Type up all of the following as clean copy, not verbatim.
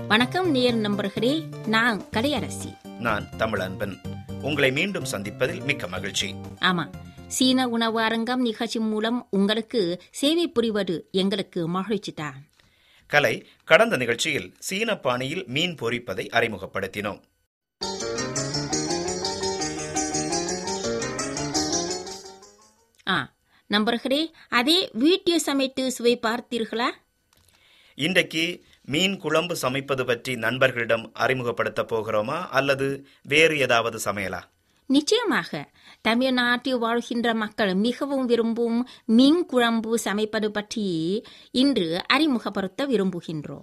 வணக்கம் நேர் நண்பர்களே, நான் கலையரசி. நான் தமிழன்பன். உங்களை மீண்டும் சந்திப்பதில் மிக்க மகிழ்ச்சி. ஆமா, சீன உணவு அரங்கம் நிகழ்ச்சி மூலம் உங்களுக்கு சேவை புரிவது எங்களுக்கு மகிழ்ச்சி தான். கலை, கடந்த நிகழ்ச்சியில் சீன பாணியில் மீன் பொரிப்பதை அறிமுகப்படுத்தினோம். நண்பர்களே, அதே வீட்டில் சமைத்து சுவை பார்த்தீர்களா? இன்றைக்கு மீன் குழம்பு சமைப்பது பற்றி நண்பர்களிடம் அறிமுகப்படுத்த போகிறோமா அல்லது வேறு ஏதாவது சமையலா? நிச்சயமாக. தமிழ்நாட்டில் வாழ்கின்ற மக்கள் மிகவும் விரும்பும் மீன் குழம்பு சமைப்பது பற்றி இன்று அறிமுகப்படுத்த விரும்புகின்றோம்.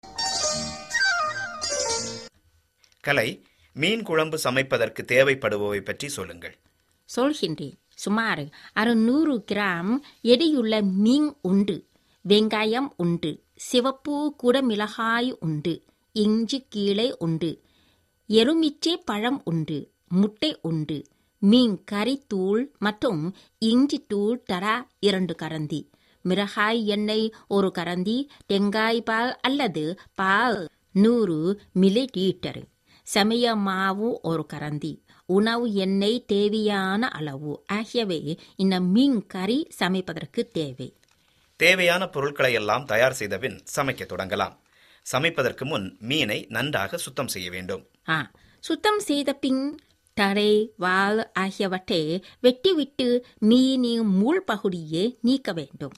கலை, மீன் குழம்பு சமைப்பதற்கு தேவைப்படுபவை பற்றி சொல்லுங்கள். சொல்கின்றேன். சுமார் 600 கிராம் எடையுள்ள மீன் உண்டு, வெங்காயம் உண்டு, சிவப்பு குடமிளகாய் உண்டு, இஞ்சி கீழே உண்டு, எலுமிச்சை பழம் உண்டு, முட்டை உண்டு, மீன் கறித்தூள் மற்றும் இஞ்சி தூள் தலா 2 கரண்டி, மிளகாய் எண்ணெய் 1 கரண்டி, தேங்காய் பால் அல்லது பால் 100 மில்லிலீட்டர், சமைய மாவு 1 கரண்டி, உணவு எண்ணெய் தேவையான அளவு ஆகியவை இந்த மீன் கறி சமைப்பதற்கு தேவை. தேவையான பொருட்களை எல்லாம் தயார் செய்தபின் சமைக்க தொடங்கலாம். சமைப்பதற்கு முன் மீனை நன்றாக சுத்தம் செய்ய வேண்டும். சுத்தம் செய்த பின் தரை, வால் ஆகியவற்றை வெட்டிவிட்டு மீனின் மூள் பகுதியை நீக்க வேண்டும்.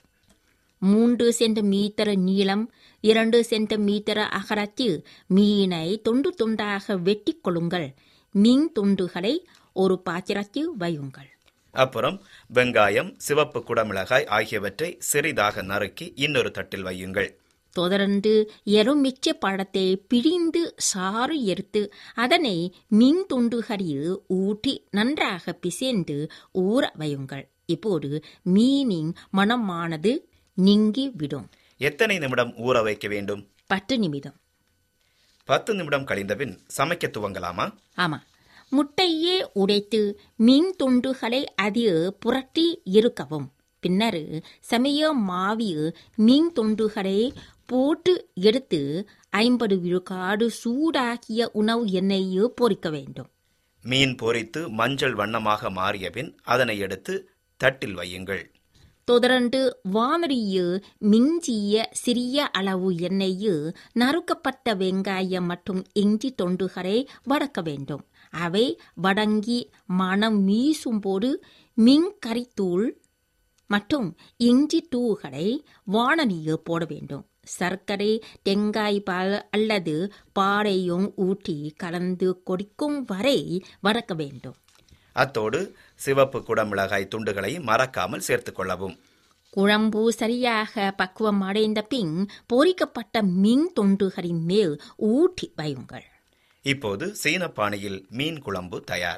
3 சென்டிமீட்டர் நீளம், 2 சென்டிமீட்டர் அகலத்தில் மீனை துண்டு துண்டாக வெட்டிக் கொள்ளுங்கள். மீன் துண்டுகளை ஒரு பாத்திரத்தில் வையுங்கள். அப்புறம் வெங்காயம், சிவப்பு குடமிளகாய் ஆகியவற்றை சிறிதாக நறுக்கி இன்னொரு தட்டில் வையுங்கள். தொடர்ந்து எலுமிச்சை பழத்தை பிழிந்து சாறு எடுத்து அதனை மீன் துண்டுகளில் ஊற்றி நன்றாக பிசைந்து ஊற வையுங்கள். இப்போது மீனின் மணமானது நீங்கிவிடும். எத்தனை நிமிடம் ஊற வைக்க வேண்டும்? 10 நிமிடம். 10 நிமிடம் கழிந்தபின் சமைக்க துவங்கலாமா? ஆமா. முட்டையை உடைத்து மீன் துண்டுகளை அதில் புரட்டி இருக்கவும். பின்னர் சமைய மாவில் மீன் துண்டுகளை போட்டு எடுத்து 50 விழுக்காடு சூடாக்கிய உணவு எண்ணெயை பொரிக்க வேண்டும். மீன் பொரித்து மஞ்சள் வண்ணமாக மாறிய பின் அதனை எடுத்து தட்டில் வையுங்கள். தொடர்ந்து வானொலியில் மிஞ்சிய சிறிய அளவு எண்ணெயில் நறுக்கப்பட்ட வெங்காயம் மற்றும் இஞ்சி தொண்டுகளை வதக்க வேண்டும். அவை வதங்கி மனம் வீசும்போது மீன் கறித்தூள் மற்றும் இஞ்சி தூள்களை வானொலியில் போட வேண்டும். சர்க்கரை, தேங்காய் பால் அல்லது பாலையும் ஊற்றி கலந்து கொதிக்கும் வரை வதக்க வேண்டும். அத்தோடு சிவப்பு குடமிளகாய் துண்டுகளை மறக்காமல் சேர்த்துக் கொள்ளவும். குழம்பு சரியாக பக்குவம் அடைந்த பின் பொரிக்கப்பட்ட மீன் துண்டுகளின் மேல் ஊற்றி வையுங்கள். இப்போது சீன பாணியில் மீன் குழம்பு தயார்.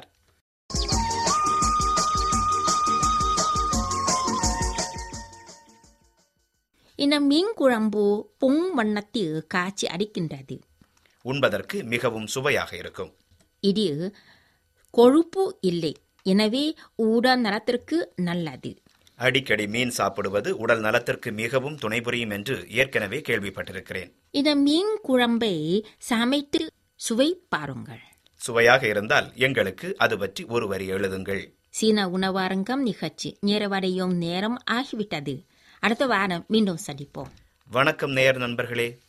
இந்த மீன் குழம்பு பொன் வண்ணத்தில் காய்ச்சி அடிக்கின்றது. உண்பதற்கு மிகவும் சுவையாக இருக்கும். இதில் கொழுப்பு இல்லை, எனவே உடல் நலத்திற்கு நல்லது. அடிக்கடி மீன் சாப்பிடுவது உடல் நலத்திற்கு மிகவும் துணை புரியும் என்று ஏற்கனவே கேள்விப்பட்டிருக்கிறேன். இந்த மீன் குழம்பை சமைத்து சுவை பாருங்கள். சுவையாக இருந்தால் எங்களுக்கு அது பற்றி ஒரு வரி எழுதுங்கள். சீன உணவு அரங்கம் நிகழ்ச்சி நிறைவடையும் நேரம் ஆகிவிட்டது. அடுத்த வாரம் மீண்டும் சந்திப்போம். வணக்கம் நேயர் நண்பர்களே.